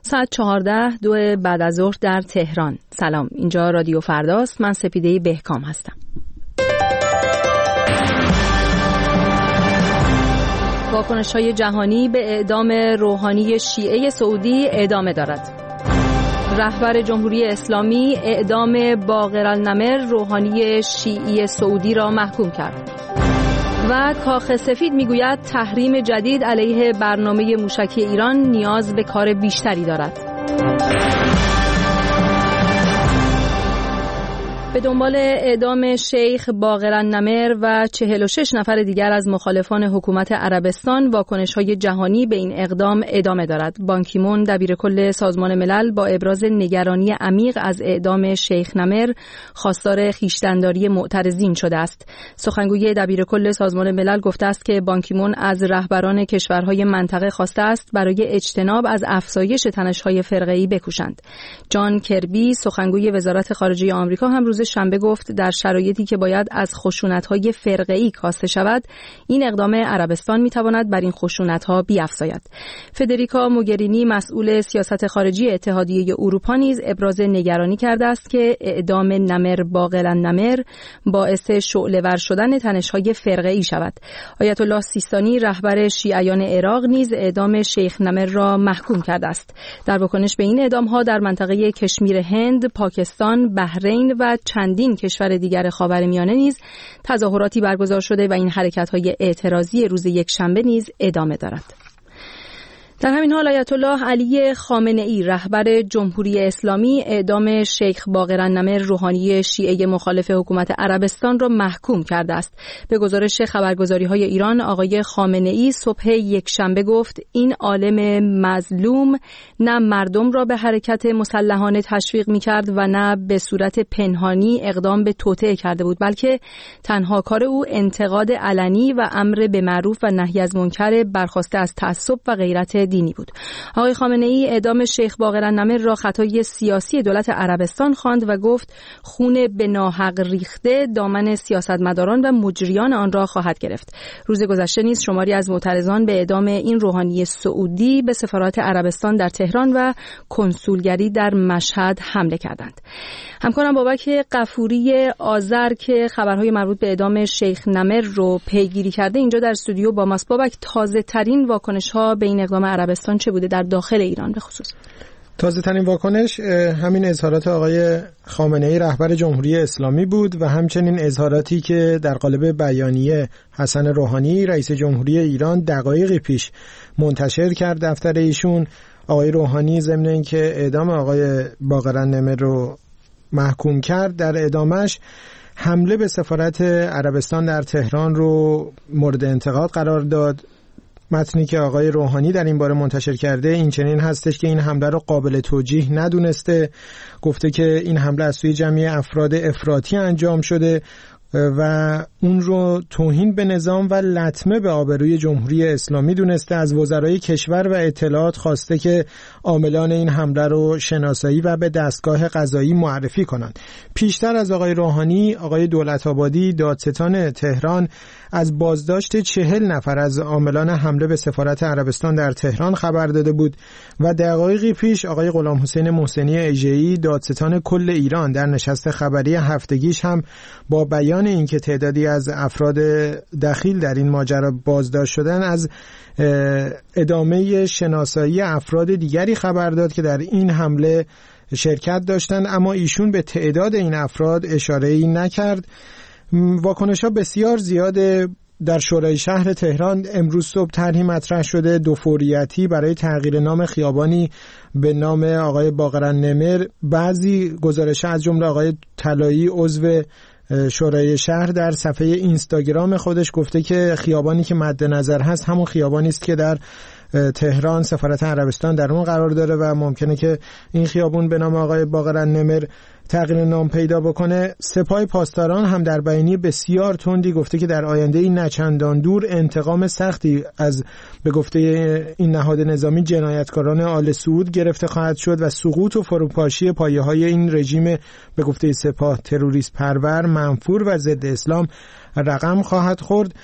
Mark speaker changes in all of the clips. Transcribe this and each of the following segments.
Speaker 1: ساعت 14:02 بعد از ظهر در تهران. سلام، اینجا رادیو فرداست. من سپیده بهکام هستم. واکنش‌های جهانی به اعدام روحانی شیعه سعودی ادامه دارد. رهبر جمهوری اسلامی اعدام باقرالنمر روحانی شیعی سعودی را محکوم کرد. و کاخ سفید میگوید تحریم جدید علیه برنامه موشکی ایران نیاز به کار بیشتری دارد. به دنبال اعدام شیخ باقرالنمر و 46 نفر دیگر از مخالفان حکومت عربستان، واکنش‌های جهانی به این اقدام ادامه دارد. بان کی مون دبیرکل سازمان ملل با ابراز نگرانی عمیق از اعدام شیخ نمر خواستار خویشتن‌داری معترضین شده است. سخنگوی دبیرکل سازمان ملل گفته است که بان کی مون از رهبران کشورهای منطقه خواسته است برای اجتناب از افزایش تنش‌های فرقه‌ای بکوشند. جان کربی سخنگوی وزارت خارجه آمریکا هم روز شنبه گفت در شرایطی که باید از خشونت‌های فرقه‌ای کاسته شود، این اقدام عربستان می‌تواند بر این خشونت‌ها بیفزاید. فدریکا موگرینی مسئول سیاست خارجی اتحادیه اروپا نیز ابراز نگرانی کرده است که اعدام نمر باقرالنمر باعث شعله‌ور شدن تنش‌های فرقه‌ای شود. آیت الله سیستانی رهبر شیعیان عراق نیز اعدام شیخ نمر را محکوم کرده است. در واکنش به این اعدام‌ها در منطقه کشمیر هند، پاکستان، بحرین و چندین کشور دیگر خاورمیانه نیز تظاهراتی برگزار شده و این حرکت‌های اعتراضی روز یکشنبه نیز ادامه دارد. در همین حال آیت الله علی خامنه‌ای رهبر جمهوری اسلامی اعدام شیخ باقرالنمر روحانی شیعه مخالف حکومت عربستان را محکوم کرده است. به گزارش خبرگزاری‌های ایران، آقای خامنه‌ای صبح یکشنبه گفت این عالم مظلوم نه مردم را به حرکت مسلحانه تشویق می‌کرد و نه به صورت پنهانی اقدام به توطئه کرده بود، بلکه تنها کار او انتقاد علنی و امر به معروف و نهی از منکر برخواسته از تعصب و غیرت دینی بود. آقای خامنه‌ای اعدام شیخ باقرالنمر را خطای سیاسی دولت عربستان خواند و گفت خون به ناحق ریخته دامن سیاستمداران و مجریان آن را خواهد گرفت. روز گذشته نیز شماری از معترضان به اعدام این روحانی سعودی به سفارت عربستان در تهران و کنسولگری در مشهد حمله کردند. همکارم بابک غفوری آذر که خبرهای مربوط به اعدام شیخ نمر رو پیگیری کرده اینجا در استودیو با ماست. بابک، تازه ترین واکنش‌ها به این اقدام عربستان چه بوده در داخل ایران به خصوص؟
Speaker 2: تازه ترین واکنش همین اظهارات آقای خامنه‌ای رهبر جمهوری اسلامی بود و همچنین اظهاراتی که در قالب بیانیه حسن روحانی رئیس جمهوری ایران دقایقی پیش منتشر کرد دفتر ایشون. آقای روحانی ضمن اینکه اعدام آقای باقرالنمر رو محکوم کرد، در ادامهش حمله به سفارت عربستان در تهران رو مورد انتقاد قرار داد. متنی که آقای روحانی در این باره منتشر کرده این چنین هستش که این حمله رو قابل توجیه ندونسته. گفته که این حمله از سوی جمعی افراد افراطی انجام شده و اون رو توهین به نظام و لطمه به آبروی جمهوری اسلامی دونسته. از وزرای کشور و اطلاعات خواسته که عاملان این حمله رو شناسایی و به دستگاه قضایی معرفی کنند. پیشتر از آقای روحانی، آقای دولت‌آبادی دادستان تهران از بازداشت 40 نفر از عاملان حمله به سفارت عربستان در تهران خبر داده بود و دقایقی پیش آقای غلامحسین محسنی اژه‌ای دادستان کل ایران در نشست خبری هفتگیش هم با بیان اینکه تعدادی از افراد دخیل در این ماجرا بازداشت شدن، از ادامه شناسایی افراد دیگری خبر داد که در این حمله شرکت داشتند، اما ایشون به تعداد این افراد اشاره‌ای نکرد. واکنش‌ها بسیار زیاده. در شورای شهر تهران امروز صبح طرحی مطرح شده دوفوریتی برای تغییر نام خیابانی به نام آقای باقرالنمر. بعضی گزارش‌ها از جمله آقای طلایی عضو شورای شهر در صفحه اینستاگرام خودش گفته که خیابانی که مد نظر هست همون خیابانی است که در تهران سفارت عربستان در اون قرار داره و ممکنه که این خیابون به نام آقای باقرالنمر تغییر نام پیدا بکنه. سپاه پاسداران هم در بیانیه بسیار تندی گفته که در آینده این نچندان دور انتقام سختی از به گفته این نهاد نظامی جنایتکاران آل سعود گرفته خواهد شد و سقوط و فروپاشی پایه‌های این رژیم به گفته سپاه تروریست پرور، منفور و ضد اسلام رقم خواهد خورد.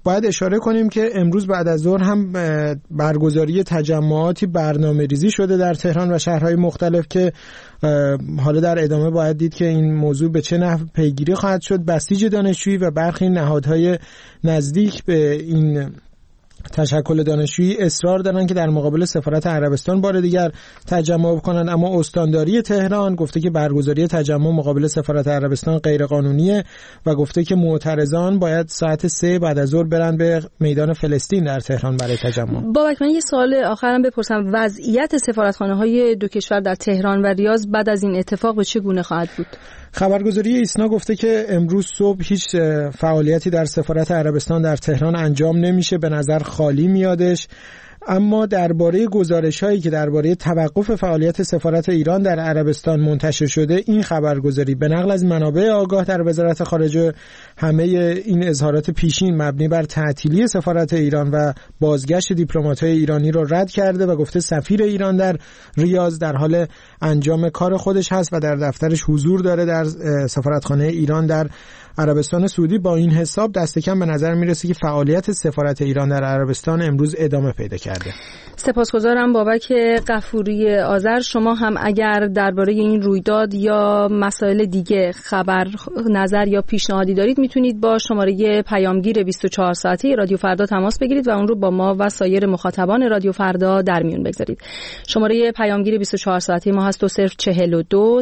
Speaker 2: باید اشاره کنیم که امروز بعد از ظهر هم برگزاری تجمعاتی برنامه‌ریزی شده در تهران و شهرهای مختلف که حالا در ادامه باید دید که این موضوع به چه نحو پیگیری خواهد شد. بسیج دانشجویی و برخی نهادهای نزدیک به این تشکل دانشجویی اصرار دارن که در مقابل سفارت عربستان بار دیگر تجمع کنند، اما استانداری تهران گفته که برگزاری تجمع مقابل سفارت عربستان غیر قانونیه و گفته که معترضان باید ساعت 3 بعد از ظهر برن به میدان فلسطین در تهران برای تجمع.
Speaker 1: بابک، من یه سوال آخرم بپرسم، وضعیت سفارتخانه‌های دو کشور در تهران و ریاض بعد از این اتفاق به چه گونه خواهد بود؟
Speaker 2: خبرگزاری ایسنا گفته که امروز صبح هیچ فعالیتی در سفارت عربستان در تهران انجام نمیشه، به نظر خالی میادش. اما درباره گزارش‌هایی که درباره توقف فعالیت سفارت ایران در عربستان منتشر شده، این خبرگزاری به نقل از منابع آگاه در وزارت خارجه همه این اظهارات پیشین مبنی بر تعطیلی سفارت ایران و بازگشت دیپلمات‌های ایرانی را رد کرده و گفته سفیر ایران در ریاض در حال انجام کار خودش هست و در دفترش حضور داره در سفارتخانه ایران در عربستان سعودی. با این حساب دست کم به نظر میرسه که فعالیت سفارت ایران در عربستان امروز ادامه پیدا کرده.
Speaker 1: سپاسگزارم بابک غفوری آذر. شما هم اگر درباره این رویداد یا مسائل دیگه خبر، نظر یا پیشنهادی دارید میتونید با شماره پیامگیر 24 ساعته رادیو فردا تماس بگیرید و اون رو با ما و سایر مخاطبان رادیو فردا در میون بگذارید. شماره پیامگیر 24 ساعته ما هست 2042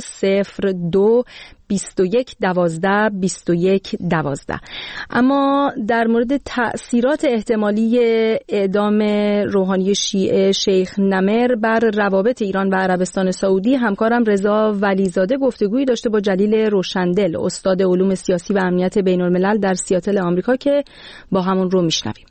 Speaker 1: 02 21 12 21 12. اما در مورد تأثیرات احتمالی اعدام روحانی شیعه شیخ نمر بر روابط ایران و عربستان سعودی، همکارم رضا ولیزاده گفتگویی داشته با جلیل روشندل، استاد علوم سیاسی و امنیت بین الملل در سیاتل آمریکا، که با همون رو میشنویم.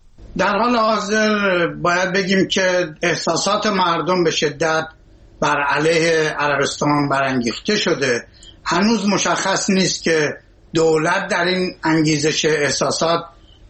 Speaker 3: در حال حاضر باید بگیم که احساسات مردم به شدت بر علیه عربستان برانگیخته شده. هنوز مشخص نیست که دولت در این انگیزش احساسات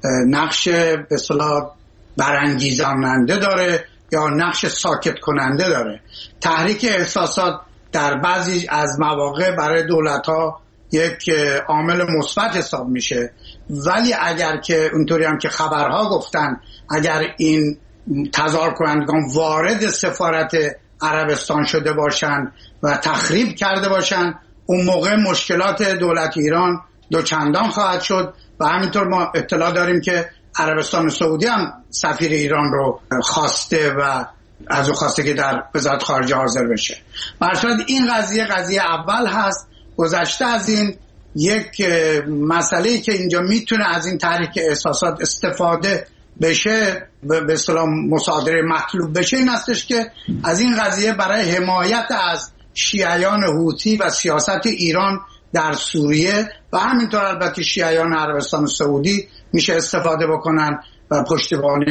Speaker 3: نقش به اصطلاح برانگیزاننده داره یا نقش ساکت کننده داره. تحریک احساسات در بعضی از مواقع برای دولت‌ها یک عامل مثبت حساب میشه، ولی اگر که اونطوری هم که خبرها گفتن، اگر این تظاهر کنندگان وارد سفارت عربستان شده باشن و تخریب کرده باشن، اون موقع مشکلات دولت ایران دوچندان خواهد شد. و همینطور ما اطلاع داریم که عربستان سعودی هم سفیر ایران رو خواسته و از او خواسته که در وزارت خارجه حاضر بشه. برشاد این قضیه اول هست. گذشته از این، یک مسئله‌ای که اینجا میتونه از این تحریک احساسات استفاده بشه، به اصطلاح مصادره مطلوب بشه، این هستش که از این قضیه برای حمایت از شیعیان حوثی و سیاست ایران در سوریه و همینطور البته شیعیان عربستان سعودی میشه استفاده بکنن و پشتیبان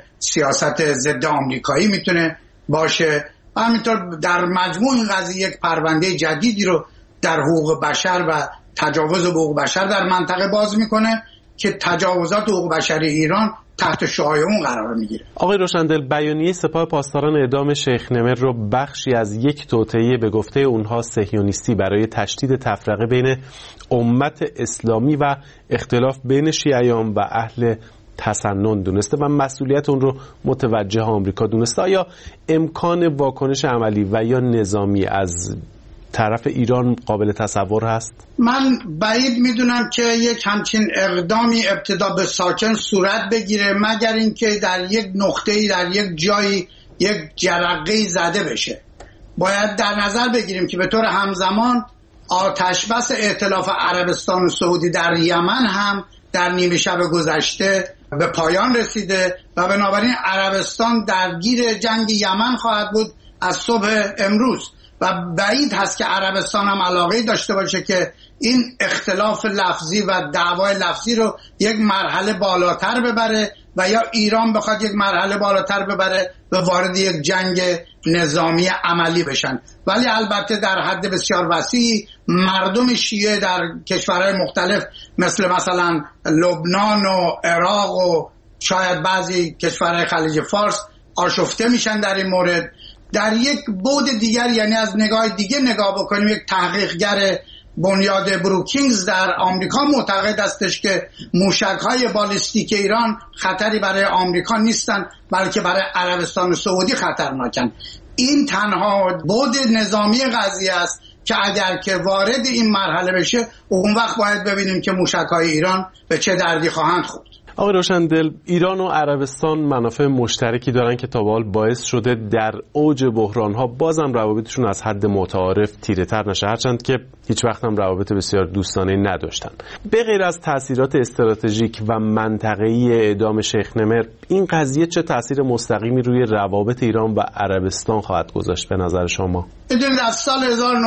Speaker 3: سیاست ضد آمریکایی میتونه باشه. و همینطور در مجموع این قضیه یک پرونده جدیدی رو در حقوق بشر و تجاوز حقوق بشر در منطقه باز میکنه که تجاوزات حقوق بشری ایران تحت شعاع اون قرار میگیره.
Speaker 4: آقای روشندل، بیانیه سپاه پاسداران اعدام شیخ نمر رو بخشی از یک توطئه به گفته اونها صهیونیستی برای تشدید تفرقه بین امت اسلامی و اختلاف بین شیعیان و اهل تسنن دونسته و مسئولیت اون رو متوجه آمریکا دونسته. آیا امکان واکنش عملی و یا نظامی از طرف ایران قابل تصور هست؟
Speaker 3: من بعید میدونم که یک همچین اقدامی ابتدا به ساکن صورت بگیره، مگر اینکه در یک نقطه‌ای، در یک جایی یک جرقه‌ای زده بشه. باید در نظر بگیریم که به طور همزمان آتشبس ائتلاف عربستان و سعودی در یمن هم در نیمه شب گذشته به پایان رسیده و بنابراین عربستان درگیر جنگ یمن خواهد بود از صبح امروز و بعید هست که عربستان هم علاقه داشته باشه که این اختلاف لفظی و دعوای لفظی رو یک مرحله بالاتر ببره و یا ایران بخواد یک مرحله بالاتر ببره و وارد یک جنگ نظامی عملی بشن. ولی البته در حد بسیار وسیعی مردم شیعه در کشورهای مختلف مثلا لبنان و عراق و شاید بعضی کشورهای خلیج فارس آشفته میشن در این مورد. در یک بعد دیگر، یعنی از نگاه دیگه نگاه بکنیم، یک تحقیقگر بنیاد بروکینگز در آمریکا معتقد استش که موشک‌های بالستیک ایران خطری برای آمریکا نیستن، بلکه برای عربستان سعودی خطرناکن. این تنها بعد نظامی قضیه است که اگر که وارد این مرحله بشه، اون وقت باید ببینیم که موشک‌های ایران به چه دردی خواهند خورد.
Speaker 4: آقای روشندل، ایران و عربستان منافع مشترکی دارن که تا به حال باعث شده در اوج بحران‌ها بازم روابطشون از حد متعارف تیره‌تر نشه، هرچند که هیچ وقت هم روابط بسیار دوستانه نداشتن. به غیر از تأثیرات استراتژیک و منطقه‌ای اعدام شیخ نمر، این قضیه چه تأثیر مستقیمی روی روابط ایران و عربستان خواهد گذاشت به نظر شما؟
Speaker 3: بدونید از سال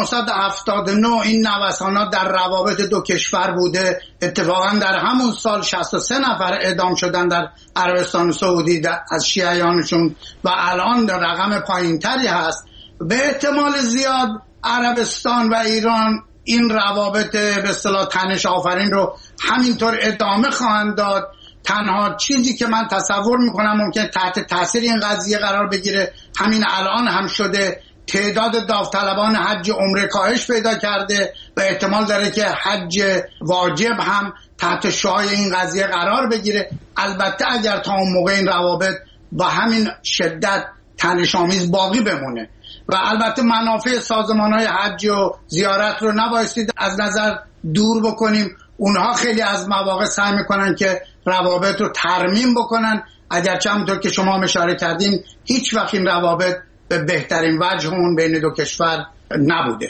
Speaker 3: 1979 این نوسانات در روابط دو کشور بوده. اتفاقا در همون سال 63 نفر اعدام شدن در عربستان سعودی از شیعیانشون و الان در رقم پایینتری هست. به احتمال زیاد عربستان و ایران این روابط به اصطلاح تنش آفرین رو همینطور ادامه خواهند داد. تنها چیزی که من تصور میکنم ممکن تحت تاثیر این قضیه قرار بگیره، همین الان هم شده، تعداد داوطلبان حج عمره کاهش پیدا کرده و احتمال داره که حج واجب هم تحت شعاع این قضیه قرار بگیره. البته اگر تا اون موقع این روابط با همین شدت تنش‌آمیز باقی بمونه و البته منافع سازمان‌های حج و زیارت رو نبایستید از نظر دور بکنیم. اونها خیلی از مواقع سعی میکنن که روابط رو ترمیم بکنن، اگرچه همونطور که شما اشاره کردین هیچ وقت این روابط به بهترین وجه اون بین دو کشور نبوده.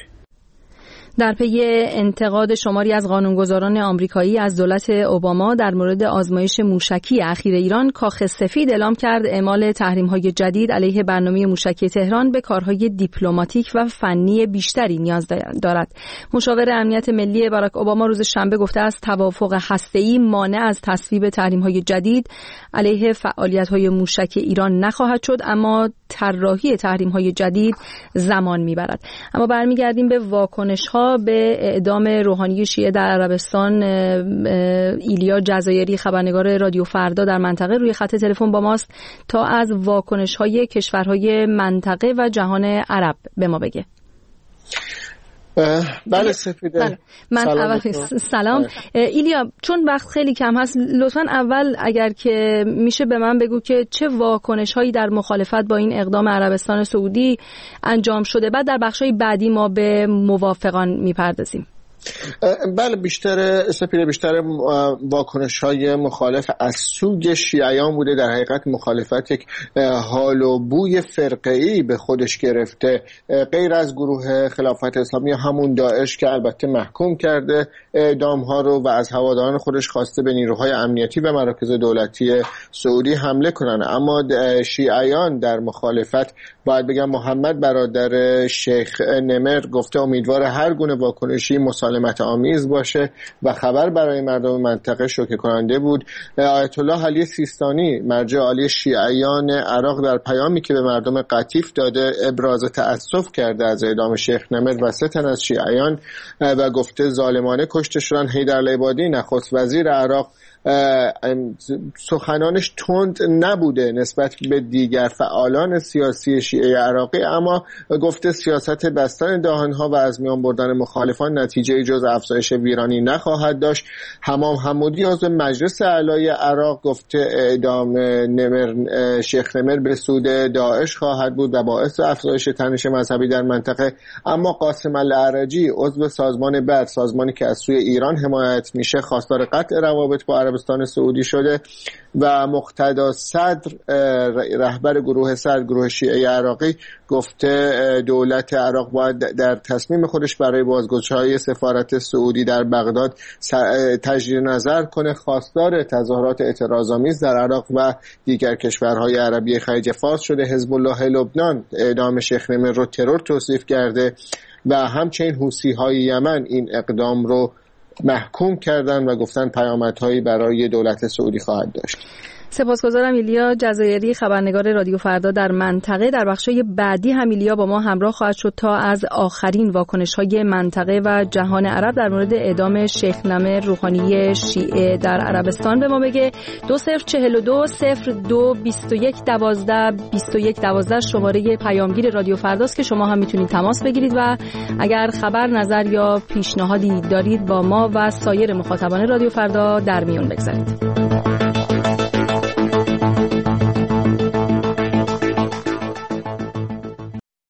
Speaker 1: در پی انتقاد شماری از قانونگذاران آمریکایی از دولت اوباما در مورد آزمایش موشکی اخیر ایران، کاخ سفید اعلام کرد اعمال تحریم‌های جدید علیه برنامه موشکی تهران به کارهای دیپلماتیک و فنی بیشتری نیاز دارد. مشاور امنیت ملی باراک اوباما روز شنبه گفته است توافق هسته‌ای مانع از تصویب تحریم‌های جدید علیه فعالیت‌های موشکی ایران نخواهد شد، اما طراحی تحریم‌های جدید زمان می‌برد. اما برمیگردیم به واکنش‌ها به اعدام روحانی شیعه در عربستان. ایلیا جزایری خبرنگار رادیو فردا در منطقه روی خط تلفن با ماست تا از واکنش‌های کشورهای منطقه و جهان عرب به ما بگه.
Speaker 5: بله سپیده.
Speaker 1: بله. من سلام ایلیا، چون وقت خیلی کم هست لطفاً اول اگر که میشه به من بگو که چه واکنش‌هایی در مخالفت با این اقدام عربستان سعودی انجام شده، بعد در بخش‌های بعدی ما به موافقان میپردازیم.
Speaker 5: بله بیشتر واکنش‌های مخالف از سوی شیعیان بوده. در حقیقت مخالفت یک حال و بوی فرقه‌ای به خودش گرفته، غیر از گروه خلافت اسلامی همون داعش که البته محکوم کرده اعدام‌ها رو و از هواداران خودش خواسته به نیروهای امنیتی و مراکز دولتی سعودی حمله کنن. اما شیعیان در مخالفت باید بگم محمد برادر شیخ نمر گفته امیدوار هر گونه واکنشی مسالمت آمیز باشه و خبر برای مردم منطقه شوکه کننده بود. آیت الله علی سیستانی مرجع عالی شیعیان عراق در پیامی که به مردم قطیف داده ابراز تأسف کرده از اعدام شیخ نمر و 3 تن از شیعیان و گفته ظالمانه کشته شدن. حیدر العبادی نخست وزیر عراق سخنانش تند نبوده نسبت به دیگر فعالان سیاسی شیعه عراقی، اما گفته سیاست بستن دهانها و از میان بردن مخالفان نتیجه جز افزایش ویرانی نخواهد داشت. همام حمودی عضو مجلس اعلای عراق گفته اعدام شیخ نمر به سود داعش خواهد بود و باعث افزایش تنش مذهبی در منطقه. اما قاسم العرجی عضو سازمان بعد، سازمانی که از سوی ایران حمایت میشه، خواستار قطع روابط با عربستان سعودی شده و مقتدا صدر رهبر گروه شیعه عراقی گفته دولت عراق باید در تصمیم خودش برای بازگشایی سفارت سعودی در بغداد تجدید نظر کنه. خواستار تظاهرات اعتراض‌آمیز در عراق و دیگر کشورهای عربی خلیج فارس شده. حزب الله لبنان اعدام شیخ نمر رو ترور توصیف کرده و همچنین حوثی‌های یمن این اقدام رو محکوم کردن و گفتن پیامدهایی برای دولت سعودی خواهد داشت.
Speaker 1: سپاسگزارم ایلیا جزایری، خبرنگار رادیو فردا در منطقه. در بخش‌های بعدی هم ایلیا با ما همراه خواهد شد تا از آخرین واکنش‌های منطقه و جهان عرب در مورد اعدام شیخ نمر روحانی شیعه در عربستان به ما بگه. 2042 02 21 12 21 12 شماره پیامگیر رادیو فرداست که شما هم میتونید تماس بگیرید و اگر خبر، نظر یا پیشنهادی دارید با ما و سایر مخاطبان رادیو فردا در میون بگذارید.